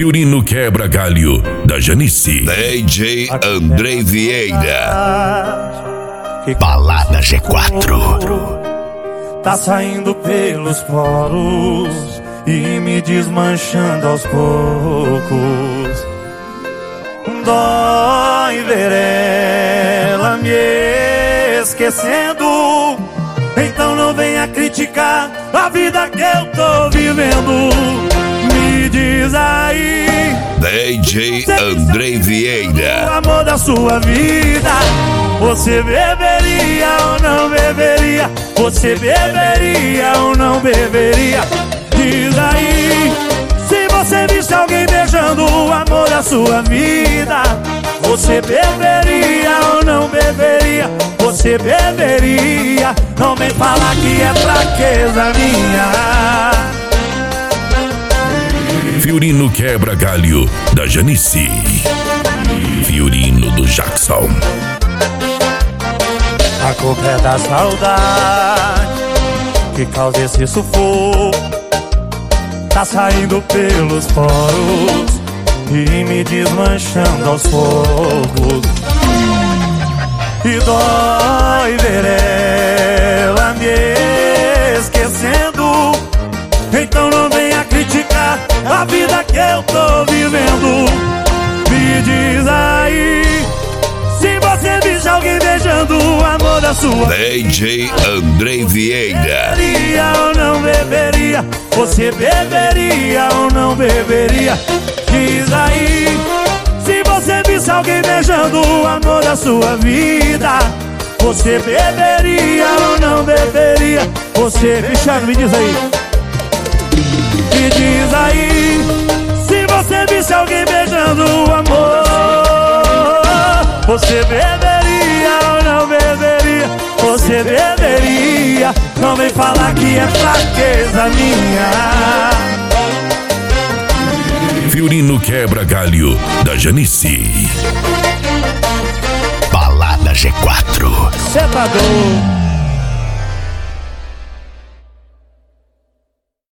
Fiorino Quebra Galho, da Janice. DJ Andrei Vieira. Balada G4. Tá saindo pelos poros e me desmanchando aos poucos. Dói ver ela me esquecendo. Então não venha criticar a vida que eu tô vivendo. Me diz aí, DJ Andrei Vieira. o amor da sua vida, você beberia ou não beberia? Você beberia ou não beberia? Diz aí, se você visse alguém beijando o amor da sua vida, você beberia ou não beberia? Você beberia? Não vem falar que é fraqueza minha. Fiorino Quebra Galho, da Janice. Fiorino do Jackson. A culpa é da saudade que causa esse sufoco. Tá saindo pelos poros e me desmanchando aos poucos. E dói ver ela me esquecendo. Então não venha criticar a vida que eu tô vivendo. Me diz aí, se você visse alguém beijando o amor da sua DJ Andrei Vieira. beberia ou não beberia? Você beberia ou não beberia? Diz aí, se você visse alguém beijando o amor da sua vida, você beberia ou não beberia? Você, Cristiano, me diz aí. Me diz aí, se você visse alguém beijando o amor, você beberia ou não beberia? Você beberia? Não vem falar que é fraqueza minha. Fiorino Quebra Galho, da Janice. Balada G4. Cê tá doido?